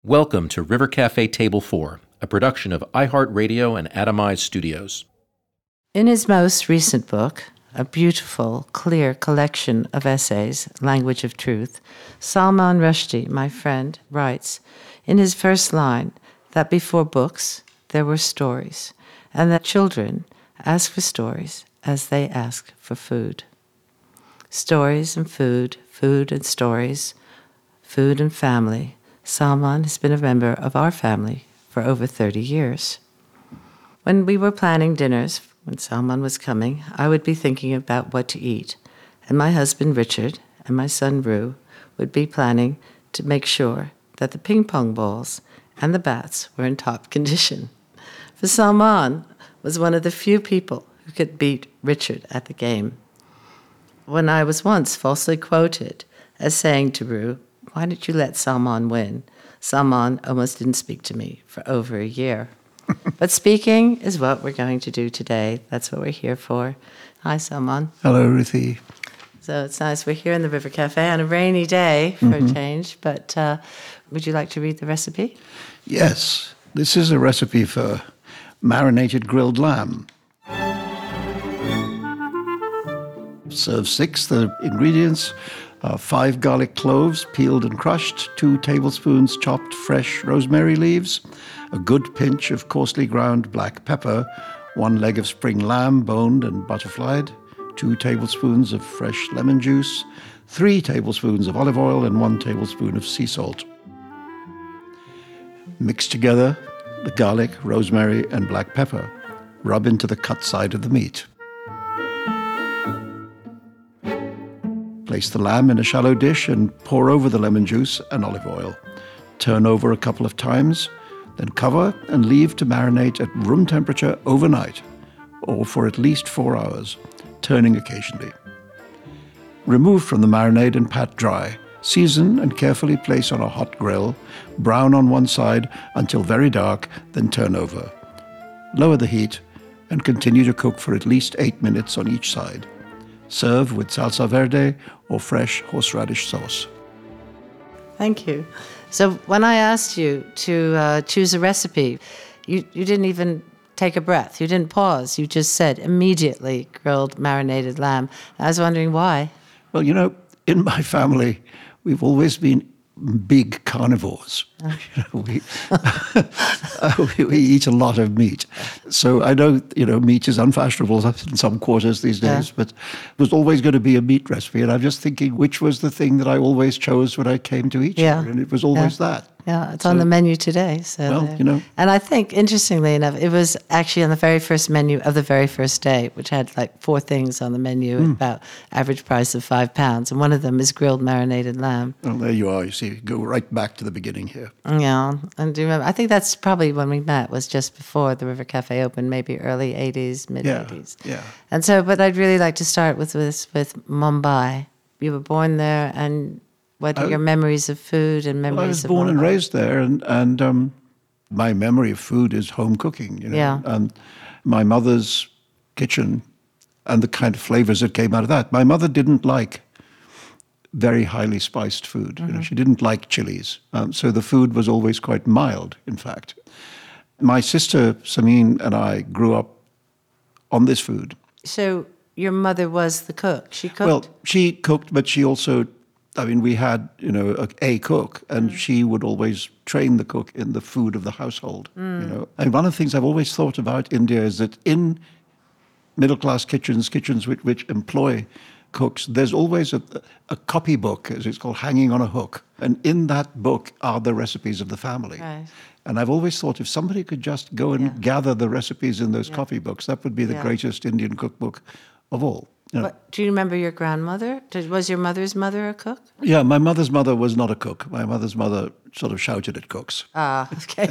Welcome to River Cafe Table 4, a production of iHeartRadio and Atomize Studios. In his most recent book, a beautiful, clear collection of essays, Language of Truth, Salman Rushdie, my friend, writes in his first line that before books there were stories, and that children ask for stories as they ask for food. Stories and food, food and stories, food and family. Salman has been a member of our family for over 30 years. When we were planning dinners, when Salman was coming, I would be thinking about what to eat, and my husband Richard and my son Rue would be planning to make sure that the ping pong balls and the bats were in top condition. For Salman was one of the few people who could beat Richard at the game. When I was once falsely quoted as saying to Rue, "Why did you let Salman win?" Salman almost didn't speak to me for over a year. But speaking is what we're going to do today. That's what we're here for. Hi, Salman. Hello, Ruthie. So it's nice. We're here in the River Cafe on a rainy day for a change. But would you like to read the recipe? Yes, this is a recipe for marinated grilled lamb. Serve 6. The ingredients are 5 garlic cloves, peeled and crushed, 2 tablespoons chopped fresh rosemary leaves, a good pinch of coarsely ground black pepper, 1 leg of spring lamb boned and butterflied, 2 tablespoons of fresh lemon juice, 3 tablespoons of olive oil, and 1 tablespoon of sea salt. Mix together the garlic, rosemary, and black pepper. Rub into the cut side of the meat. Place the lamb in a shallow dish and pour over the lemon juice and olive oil. Turn over a couple of times, then cover and leave to marinate at room temperature overnight or for at least 4 hours, turning occasionally. Remove from the marinade and pat dry. Season and carefully place on a hot grill. Brown on one side until very dark, then turn over. Lower the heat and continue to cook for at least 8 minutes on each side. Serve with salsa verde or fresh horseradish sauce. Thank you. So when I asked you to choose a recipe, you didn't even take a breath. You didn't pause. You just said immediately grilled marinated lamb. I was wondering why. Well, you know, in my family, we've always been big carnivores. We eat a lot of meat. So I know, meat is unfashionable in some quarters these days, but it was always going to be a meat recipe. And I'm just thinking which was the thing that I always chose when I came to eat here. And it was always that. Yeah, it's on the menu today. So well, And I think, interestingly enough, it was actually on the very first menu of the very first day, which had like 4 things on the menu, about average price of £5. And one of them is grilled marinated lamb. Well, there you are. You see, go right back to the beginning here. Yeah. And do you remember? I think that's probably when we met, was just before the River Cafe opened, maybe early 80s, mid-80s. Yeah. And so, but I'd really like to start with Mumbai. You were born there, and what are your memories of food and memories of I was born and raised there, and my memory of food is home cooking, Yeah. And my mother's kitchen and the kind of flavors that came out of that. My mother didn't like very highly spiced food. She didn't like chilies. So the food was always quite mild, in fact. My sister, Samin, and I grew up on this food. So your mother was the cook. She cooked? Well, she cooked, but she also, we had, a cook, and she would always train the cook in the food of the household, And one of the things I've always thought about India is that in middle-class kitchens which employ cooks, there's always a copybook, as it's called, hanging on a hook. And in that book are the recipes of the family. Right. And I've always thought if somebody could just go and gather the recipes in those copybooks, that would be the greatest Indian cookbook of all. Do you remember your grandmother? Was your mother's mother a cook? Yeah, my mother's mother was not a cook. My mother's mother sort of shouted at cooks. Ah, okay.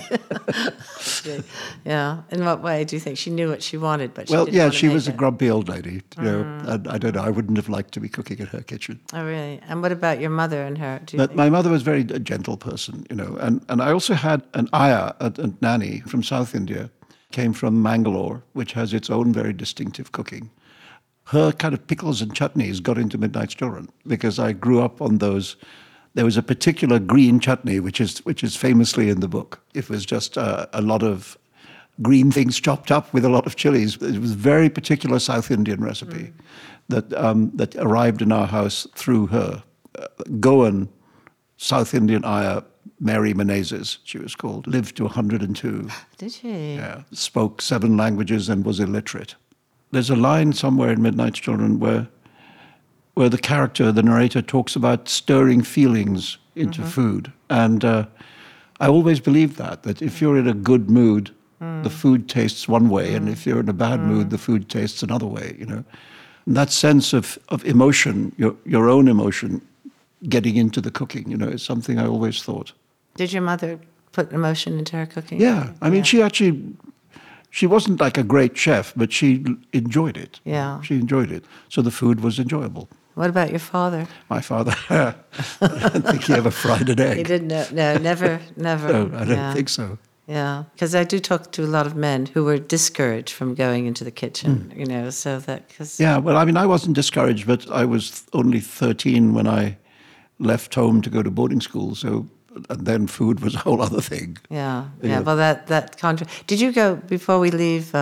Yeah. In what way do you think she knew what she wanted, but she Well, didn't yeah, want to she make was a it? grumpy old lady, and I don't know, I wouldn't have liked to be cooking in her kitchen. Oh, really? And what about your mother and her? Do you But think? my mother was very a gentle person, and I also had an ayah, a nanny from South India, came from Mangalore, which has its own very distinctive cooking. Her kind of pickles and chutneys got into Midnight Children because I grew up on those There was a particular green chutney, which is famously in the book. It was just a lot of green things chopped up with a lot of chilies. It was a very particular South Indian recipe that arrived in our house through her. Goan, South Indian ayah, Mary Menezes, she was called, lived to 102. Did she? Yeah, spoke 7 languages and was illiterate. There's a line somewhere in Midnight Children where the character, the narrator, talks about stirring feelings into food. And I always believed that if you're in a good mood, the food tastes one way, and if you're in a bad mood, the food tastes another way, And that sense of emotion, your own emotion, getting into the cooking, is something I always thought. Did your mother put emotion into her cooking? Yeah. I mean, she wasn't like a great chef, but she enjoyed it. Yeah. She enjoyed it. So the food was enjoyable. What about your father? My father, I don't think he ever fried an egg. He didn't. No, never. No, I don't think so. Yeah, because I do talk to a lot of men who were discouraged from going into the kitchen, so that... Yeah, well, I mean, I wasn't discouraged, but I was only 13 when I left home to go to boarding school, and then food was a whole other thing. Yeah. Well, that did you go, before we leave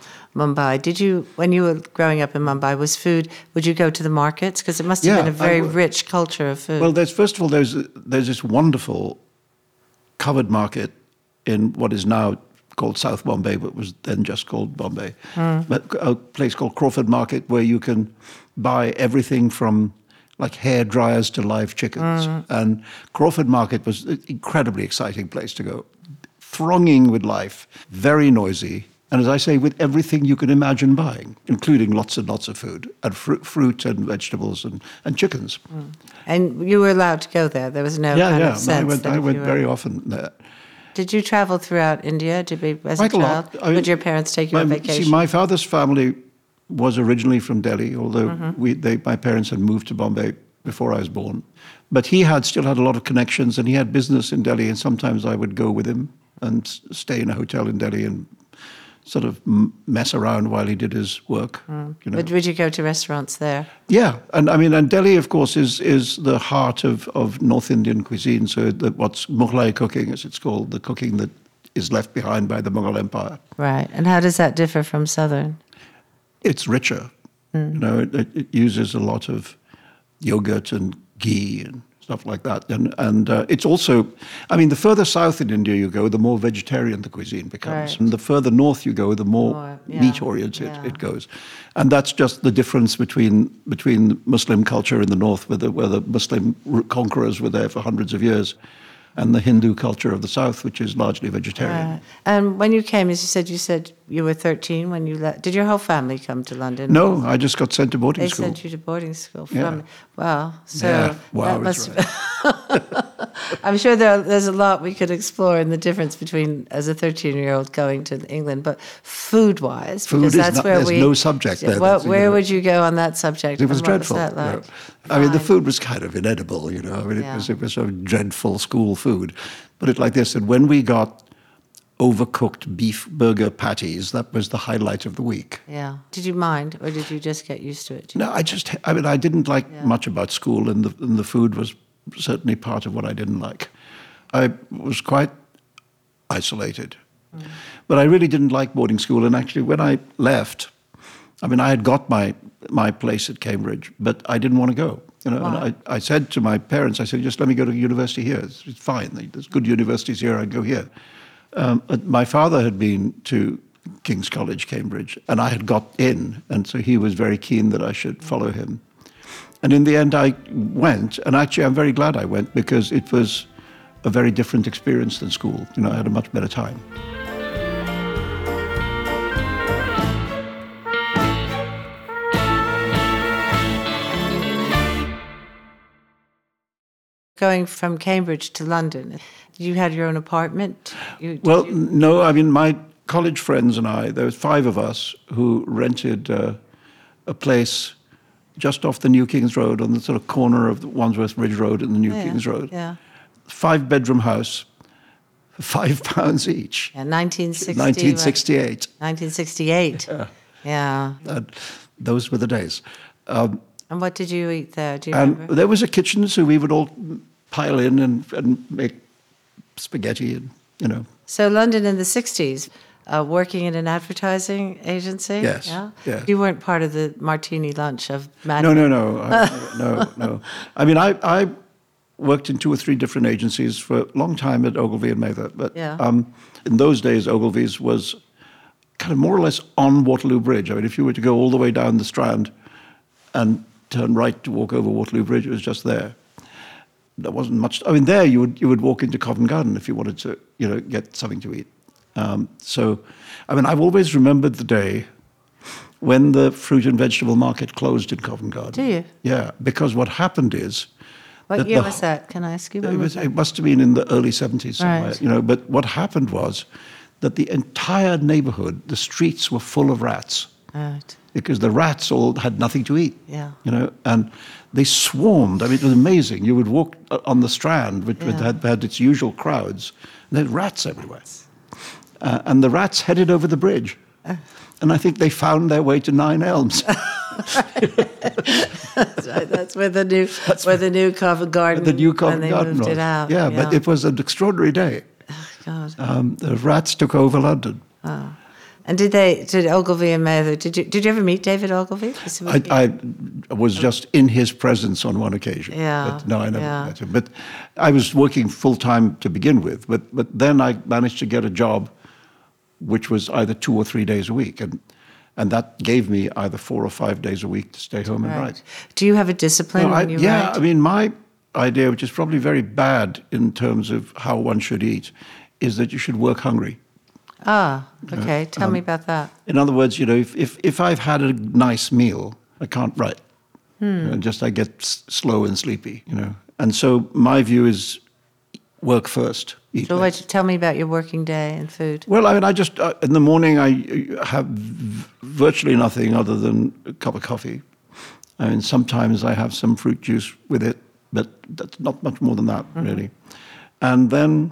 Mumbai, when you were growing up in Mumbai, would you go to the markets? Because it must have been a very rich culture of food. Well, first of all, there's this wonderful covered market in what is now called South Bombay, but was then just called Bombay. But a place called Crawford Market, where you can buy everything from like hair dryers to live chickens. And Crawford Market was an incredibly exciting place to go. Thronging with life, very noisy. And as I say, with everything you can imagine buying, including lots and lots of food, and fruit and vegetables and chickens. And you were allowed to go there? There was no kind of sense? I went very often there. Did you travel throughout India as a child? Would your parents take you on vacation? See, my father's family was originally from Delhi, although my parents had moved to Bombay before I was born. But he still had a lot of connections, and he had business in Delhi, and sometimes I would go with him and stay in a hotel in Delhi and sort of mess around while he did his work. Would you go to restaurants there? Yeah, and Delhi, of course, is the heart of North Indian cuisine. So what's Mughlai cooking, as it's called, the cooking that is left behind by the Mughal Empire. Right, and how does that differ from Southern? It's richer. It uses a lot of yogurt and ghee and stuff like that. And it's also, the further south in India you go, the more vegetarian the cuisine becomes. Right. And the further north you go, the more meat-oriented it goes. And that's just the difference between Muslim culture in the north, where the Muslim conquerors were there for hundreds of years, and the Hindu culture of the south, which is largely vegetarian. Right. And when you came, as you said you were 13 when you left. Did your whole family come to London? No, I just got sent to boarding school. They sent you to boarding school. Yeah. Wow. So yeah. Wow, that must. Right. I'm sure there's a lot we could explore in the difference between as a 13-year-old going to England, but food-wise, because there's no subject there. Where would you go on that subject? It was dreadful. What was that like? The food was kind of inedible. It was sort of dreadful school food. Put it like this: and when we got overcooked beef burger patties, that was the highlight of the week. Yeah. Did you mind, or did you just get used to it? No, I didn't like much about school, and the food was certainly part of what I didn't like. I was quite isolated. But I really didn't like boarding school, and actually when I left, I had got my place at Cambridge, but I didn't want to go. Wow. And I said to my parents, I said, just let me go to university here. It's fine. There's good universities here. I'd go here. My father had been to King's College, Cambridge, and I had got in, and so he was very keen that I should follow him. And in the end, I went, and actually I'm very glad I went, because it was a very different experience than school. I had a much better time. Going from Cambridge to London, you had your own apartment? No, my college friends and I, there was 5 of us who rented a place just off the New Kings Road, on the sort of corner of the Wandsworth Bridge Road and the New Kings Road. Yeah. 5-bedroom house, £5 each. Yeah, 1960. 1968. 1968. Yeah. And those were the days. And what did you eat there? Do you remember? There was a kitchen, so we would all pile in and make spaghetti and, you know. So London in the 60s, working in an advertising agency? Yes, Yeah? yes. You weren't part of the martini lunch of Mad No, Men? no. I mean, I worked in 2 or 3 different agencies for a long time at Ogilvy and Mather. But Yeah. in those days, Ogilvy's was kind of more or less on Waterloo Bridge. I mean, if you were to go all the way down the Strand and turn right to walk over Waterloo Bridge, it was just there. There wasn't much. I mean, there you would walk into Covent Garden if you wanted to, you know, get something to eat. So, I mean, I've always remembered the day when the fruit and vegetable market closed in Covent Garden. Do you? Yeah, because what happened is What year was that? Can I ask you? When was that? it must have been in the early 70s somewhere, Right. you know. But what happened was that the entire neighborhood, the streets were full of rats Right. because the rats all had nothing to eat. Yeah. You know, and they swarmed. I mean, it was amazing. You would walk on the Strand, which had its usual crowds, and there were rats everywhere. And the rats headed over the bridge. And I think they found their way to Nine Elms. That's right. That's where the new Covent Garden. The new Covent when Garden they moved was. it out. Yeah, but it was an extraordinary day. God. The rats took over London. And did Ogilvy and Mather? Did you ever meet David Ogilvy? I was just in his presence on one occasion. Yeah, But no, I never yeah. met him. But I was working full time to begin with. But then I managed to get a job, which was either 2 or 3 days a week, and that gave me either 4 or 5 days a week to stay home and write. Do you have a discipline when you write? I mean, my idea, which is probably very bad in terms of how one should eat, is that you should work hungry. Ah, okay. Tell me about that. In other words, you know, if I've had a nice meal, I can't write. You know, just I get slow and sleepy, you know. And so my view is work first. Eat So later. tell me about your working day and food. Well, I mean, I just, in the morning, I have virtually nothing other than a cup of coffee. I mean, sometimes I have some fruit juice with it, but that's not much more than that, really. And then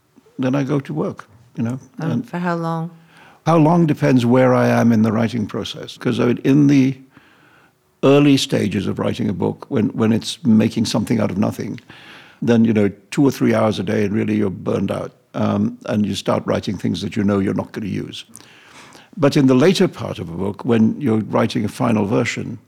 I go to work, you know. And For how long? how long depends where I am in the writing process. Because I mean, in the early stages of writing a book, when it's making something out of nothing, then, you know, 2 or 3 hours a day and really you're burned out. And you start writing things that you know you're not going to use. But in the later part of a book, when you're writing a final version,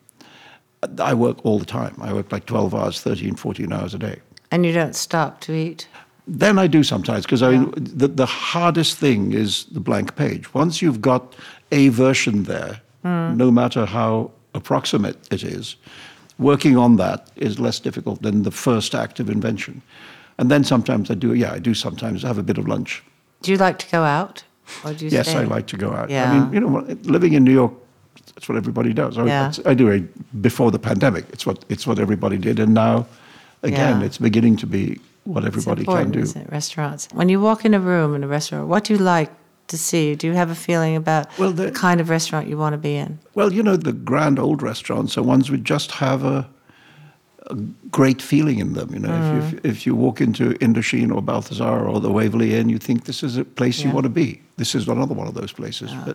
I work all the time. I work like 12 hours, 13, 14 hours a day. And you don't stop to eat? Then I do sometimes, because I mean, the hardest thing is the blank page. Once you've got a version there, no matter how approximate it is, working on that is less difficult than the first act of invention. And then sometimes I do sometimes have a bit of lunch. Do you like to go out? Or do you Yes, stay? I like to go out. Yeah. I mean, you know, living in New York, that's what everybody does. I do it before the pandemic. It's what everybody did. And now, again, Yeah. it's beginning to be what everybody It's important, can do. isn't it? Restaurants. When you walk in a room in a restaurant, what do you like to see? Do you have a feeling about the kind of restaurant you want to be in? Well, you know, the grand old restaurants are ones which just have a great feeling in them. You know, if you walk into Indochine or Balthazar or the Waverly Inn, you think this is a place you want to be. This is another one of those places. But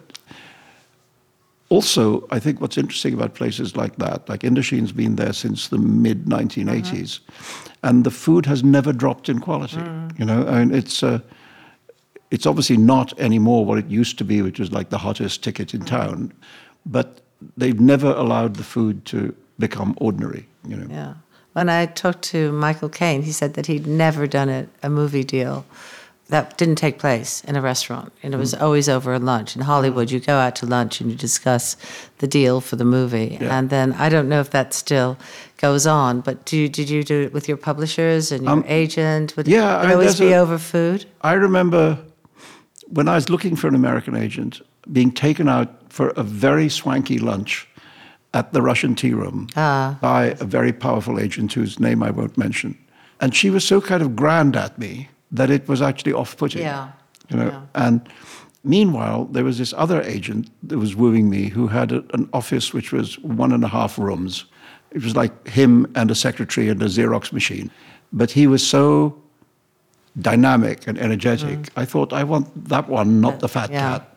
also, I think what's interesting about places like that, like Indochine's been there since the mid-1980s, and the food has never dropped in quality. You know, I mean, it's obviously not anymore what it used to be, which was like the hottest ticket in town, but they've never allowed the food to become ordinary, you know. Yeah. When I talked to Michael Caine, he said that he'd never done a movie deal that didn't take place in a restaurant. And it was always over a lunch. In Hollywood, you go out to lunch and you discuss the deal for the movie. Yeah. And then I don't know if that still goes on, but did you do it with your publishers and your agent? Would yeah, it always be over food? I remember when I was looking for an American agent, being taken out for a very swanky lunch at the Russian Tea Room by a very powerful agent whose name I won't mention. And she was so kind of grand at me that it was actually off-putting. Yeah. You know? Yeah. And meanwhile, there was this other agent that was wooing me who had an office which was 1.5 rooms. It was like him and a secretary and a Xerox machine. But he was so dynamic and energetic. I thought, I want that one, not the fat cat.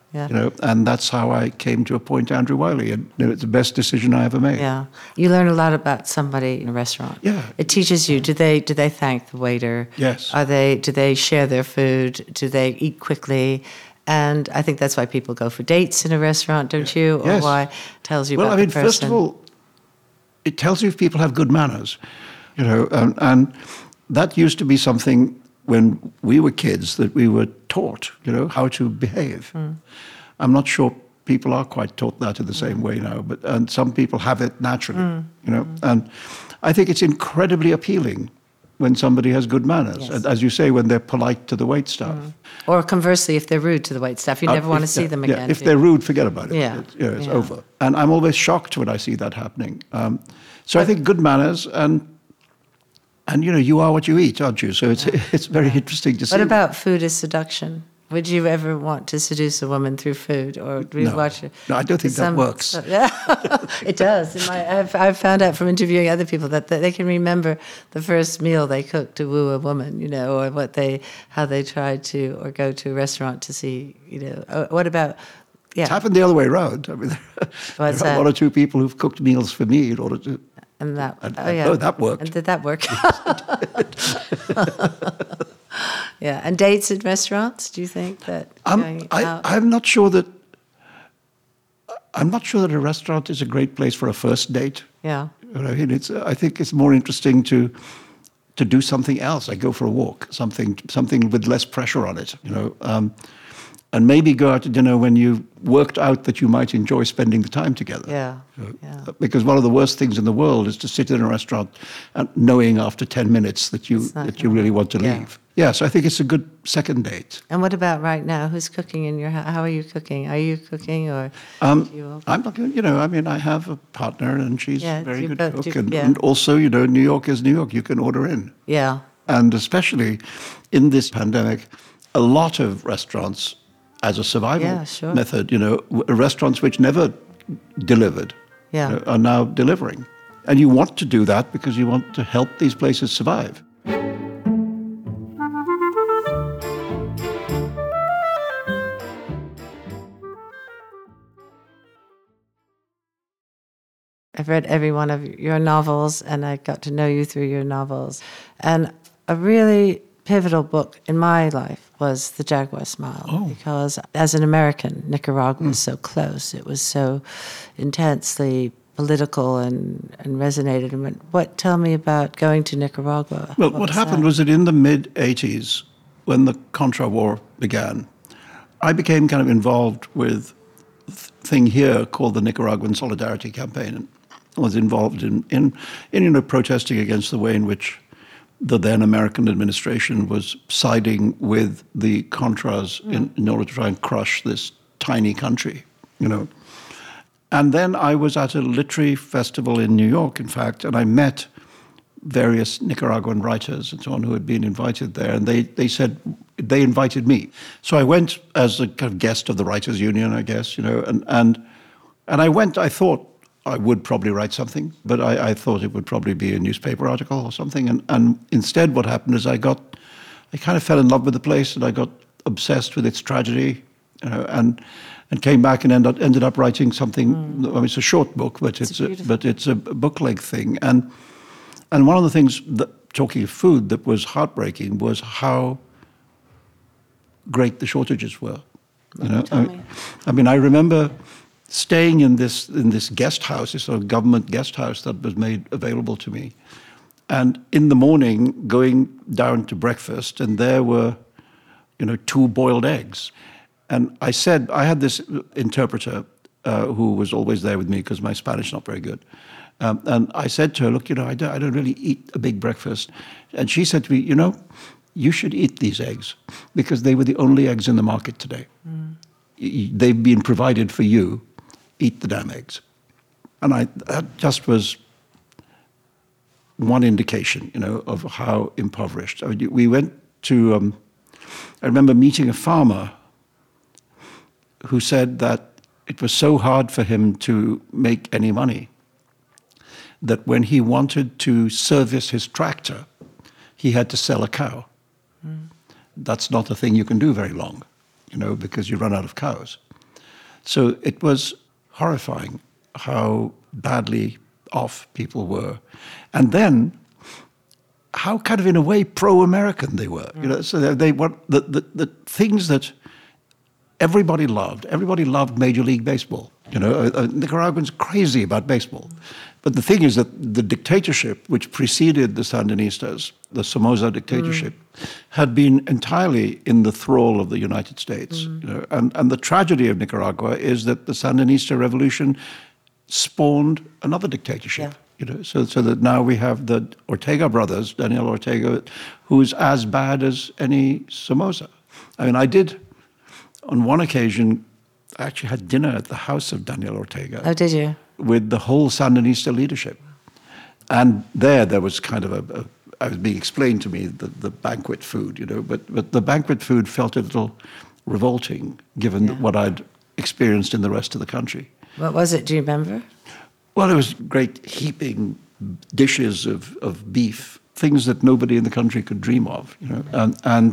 Yeah. You know, and that's how I came to appoint Andrew Wiley, and it's the best decision I ever made. Yeah. You learn a lot about somebody in a restaurant. Yeah. It teaches you, do they thank the waiter? Yes. Do they share their food? Do they eat quickly? And I think that's why people go for dates in a restaurant, don't you? Or Yes. why it tells you Well, about I mean, the person. first of all, it tells you if people have good manners, you know, and that used to be something when we were kids that we were taught, you know, how to behave. I'm not sure people are quite taught that in the same way now, and some people have it naturally, you know. And I think it's incredibly appealing when somebody has good manners, Yes. and as you say, when they're polite to the waitstaff. Or conversely, if they're rude to the waitstaff, you never want to see them again. Yeah, if do they're you? rude, forget about it. Yeah. It's Yeah. over. And I'm always shocked when I see that happening. So I think good manners and you know, you are what you eat, aren't you? So it's very interesting to see. What about food as seduction? Would you ever want to seduce a woman through food, or do you No. watch it? No, I don't think that works. Yeah, it does. I've found out from interviewing other people that they can remember the first meal they cooked to woo a woman, you know, or how they tried to, or go to a restaurant to see, you know. What about? Yeah, It's happened the other way around. I mean, there What's are that? one or two people who've cooked meals for me in order to. and that. That worked. And did that work? Yeah, and dates at restaurants. Do you think that going out? I'm not sure that. I'm not sure that a restaurant is a great place for a first date. Yeah. You know, I mean, I think it's more interesting to do something else. Like go for a walk, something with less pressure on it. You know, and maybe go out to dinner when you worked out that you might enjoy spending the time together. Yeah. Because one of the worst things in the world is to sit in a restaurant and knowing after 10 minutes that you really want to leave. Yeah, so I think it's a good second date. And what about right now? Who's cooking in your house? How are you cooking? Are you cooking or? I'm not going. You know, I mean, I have a partner and she's Yeah, a very you good both cook, do- yeah. and also, you know, New York is New York. You can order in, Yeah. and especially in this pandemic, a lot of restaurants, as a survival Yeah, sure. method, you know, restaurants which never delivered, Yeah. are now delivering, and you want to do that because you want to help these places survive. I've read every one of your novels, and I got to know you through your novels. And a really pivotal book in my life was The Jaguar Smile, because as an American, Nicaragua was so close. It was so intensely political and resonated. And tell me about going to Nicaragua. Well, what happened was that in the mid-'80s, when the Contra War began, I became kind of involved with a thing here called the Nicaraguan Solidarity Campaign, and was involved in you know, protesting against the way in which the then American administration was siding with the Contras in order to try and crush this tiny country, you know. And then I was at a literary festival in New York, in fact, and I met various Nicaraguan writers and so on who had been invited there, and they said they invited me. So I went as a kind of guest of the Writers' Union, I guess, you know, and I went. I thought I would probably write something, but I thought it would probably be a newspaper article or something. And instead, what happened is I kind of fell in love with the place, and I got obsessed with its tragedy, you know, and came back and ended up writing something. I mean, it's a short book, but it's a book-length thing. And one of the things, talking of food, that was heartbreaking was how great the shortages were. You know, I mean, I remember staying in this guest house, this sort of government guest house that was made available to me, and in the morning going down to breakfast, and there were, you know, 2 boiled eggs, and I had this interpreter who was always there with me because my Spanish is not very good. And I said to her, look, you know, I don't really eat a big breakfast. And she said to me, you know, you should eat these eggs because they were the only eggs in the market today. They've been provided for you. Eat the damn eggs. And that just was one indication, you know, of how impoverished. I mean, we went to, I remember meeting a farmer who said that it was so hard for him to make any money that when he wanted to service his tractor, he had to sell a cow. That's not a thing you can do very long, you know, because you run out of cows. So it was horrifying how badly off people were. And then how kind of, in a way, pro-American they were. You know, so they were the things that everybody loved. Everybody loved Major League Baseball. You know, Nicaraguans crazy about baseball. But the thing is that the dictatorship which preceded the Sandinistas, the Somoza dictatorship, had been entirely in the thrall of the United States. You know, and the tragedy of Nicaragua is that the Sandinista revolution spawned another dictatorship. You know, so that now we have the Ortega brothers, Daniel Ortega, who is as bad as any Somoza. I mean, I did, on one occasion, I actually had dinner at the house of Daniel Ortega. Oh, did you? With the whole Sandinista leadership. And there was kind of I was being explained to me the banquet food, you know, but the banquet food felt a little revolting given what I'd experienced in the rest of the country. What was it? Do you remember? Well, it was great heaping dishes of beef, things that nobody in the country could dream of, you know. And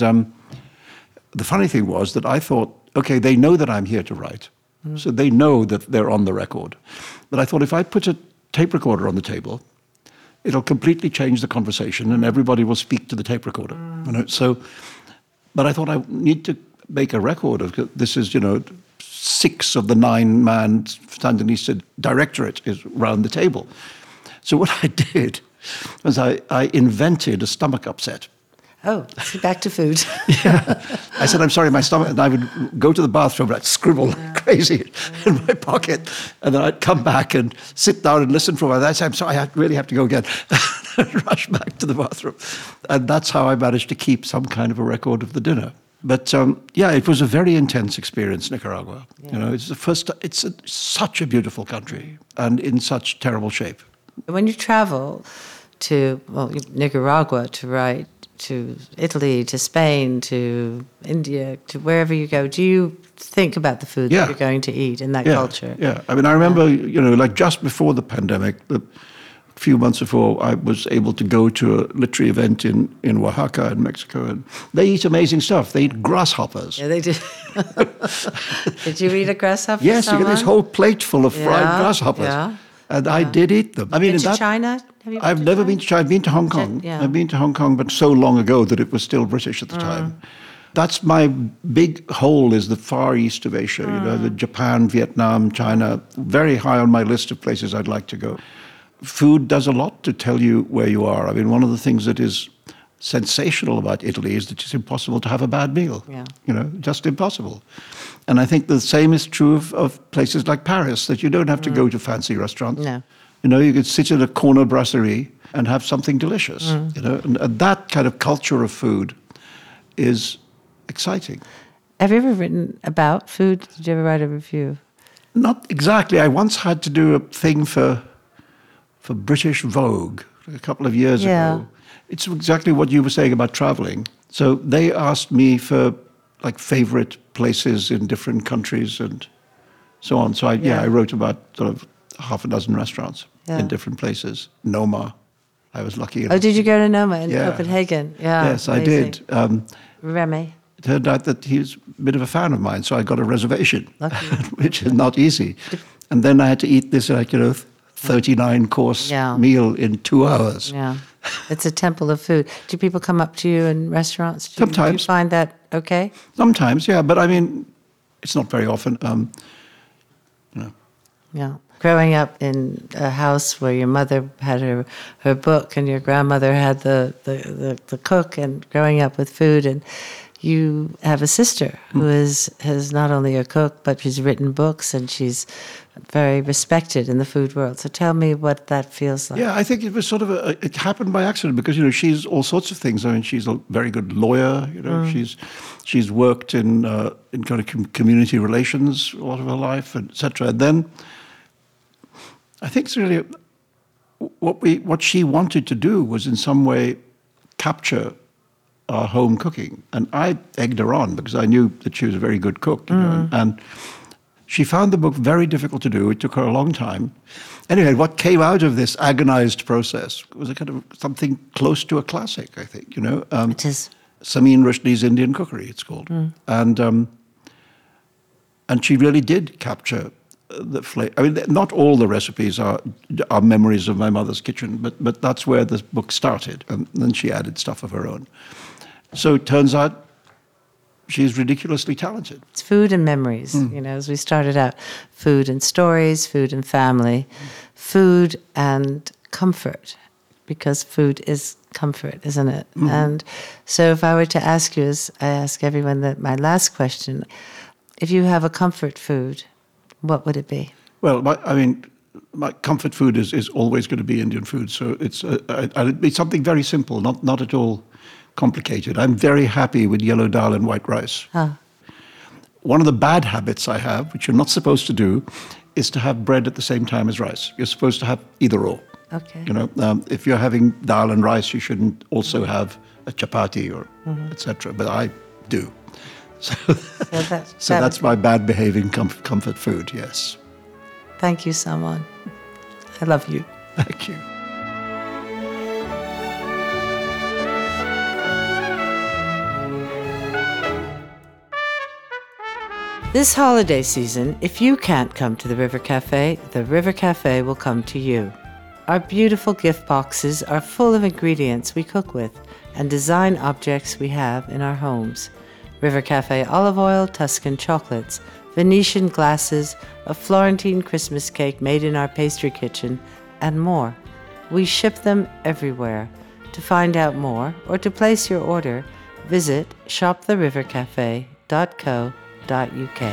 the funny thing was that I thought, okay, they know that I'm here to write. So they know that they're on the record. But I thought if I put a tape recorder on the table, it'll completely change the conversation and everybody will speak to the tape recorder. You know? So, but I thought I need to make a record of this is, you know, 6 of the 9-man Sandinista directorate is round the table. So what I did was I invented a stomach upset. Oh, so back to food. I said, I'm sorry, my stomach, and I would go to the bathroom and I'd scribble like crazy in my pocket, and then I'd come back and sit down and listen for a while. I'd say, I'm sorry, I really have to go again. I'd rush back to the bathroom. And that's how I managed to keep some kind of a record of the dinner. But it was a very intense experience, Nicaragua. Yeah. You know, it's the first. Such a beautiful country and in such terrible shape. When you travel to Nicaragua to write, to Italy, to Spain, to India, to wherever you go, do you think about the food that you're going to eat in that culture? Yeah, I mean, I remember, you know, like just before the pandemic, a few months before, I was able to go to a literary event in Oaxaca in Mexico, and they eat amazing stuff. They eat grasshoppers. Yeah, they do. Did you eat a grasshopper? Yes, you get this whole plate full of fried grasshoppers. Yeah. And I did eat them. I mean, been to China? I've never been to China. I've been to Hong Kong. Yeah. I've been to Hong Kong, but so long ago that it was still British at the time. That's my big hole, is the Far East of Asia. You know, the Japan, Vietnam, China, very high on my list of places I'd like to go. Food does a lot to tell you where you are. I mean, one of the things that is sensational about Italy is that it's impossible to have a bad meal. Yeah. You know, just impossible. And I think the same is true of places like Paris, that you don't have to go to fancy restaurants. No. You know, you could sit in a corner brasserie and have something delicious. You know, and that kind of culture of food is exciting. Have you ever written about food? Did you ever write a review? Not exactly. I once had to do a thing for British Vogue a couple of years ago. It's exactly what you were saying about traveling. So they asked me for like favorite places in different countries and so on. So I wrote about sort of half a dozen restaurants in different places. Noma, I was lucky enough. Oh, did you go to Noma in Copenhagen? Yeah. Yes, amazing. I did. Remy. It turned out that he's a bit of a fan of mine, so I got a reservation, which is not easy. And then I had to eat this, 39-course meal in 2 hours. Yeah. It's a temple of food. Do people come up to you in restaurants? Sometimes. Do you find that okay? Sometimes, yeah. But I mean, it's not very often. Yeah. Growing up in a house where your mother had her book and your grandmother had the cook, and growing up with food, and you have a sister who is not only a cook, but she's written books and she's very respected in the food world. So tell me what that feels like. Yeah, I think it was sort of it happened by accident because, you know, she's all sorts of things. I mean, she's a very good lawyer. You know, she's worked in kind of community relations a lot of her life, etc. And then I think it's really what she wanted to do was in some way capture our home cooking. And I egged her on because I knew that she was a very good cook. You know, and she found the book very difficult to do. It took her a long time. Anyway, what came out of this agonized process was a kind of something close to a classic, I think, you know. It is. Samin Samin Rushdie's Indian Cookery, it's called. And And she really did capture the flavor. I mean, not all the recipes are memories of my mother's kitchen, but that's where the book started. And then she added stuff of her own. So it turns out she's ridiculously talented. It's food and memories, as we started out. Food and stories, food and family, food and comfort, because food is comfort, isn't it? And so if I were to ask you, as I ask everyone that my last question, if you have a comfort food, what would it be? Well, my comfort food is always going to be Indian food. So it'd be something very simple, not at all complicated. I'm very happy with yellow dal and white rice. One of the bad habits I have, which you're not supposed to do, is to have bread at the same time as rice. You're supposed to have either or. Okay. If you're having dal and rice, you shouldn't also have a chapati or etc. But I do. So that's my bad behaving comfort food, yes. Thank you, Salman. I love you. Thank you. This holiday season, if you can't come to the River Cafe will come to you. Our beautiful gift boxes are full of ingredients we cook with and design objects we have in our homes. River Cafe olive oil, Tuscan chocolates, Venetian glasses, a Florentine Christmas cake made in our pastry kitchen, and more. We ship them everywhere. To find out more or to place your order, visit shoptherivercafe.co.uk.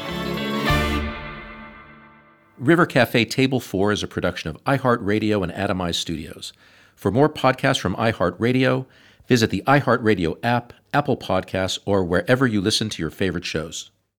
River Cafe Table 4 is a production of iHeartRadio and Atomize Studios. For more podcasts from iHeartRadio, visit the iHeartRadio app, Apple Podcasts, or wherever you listen to your favorite shows.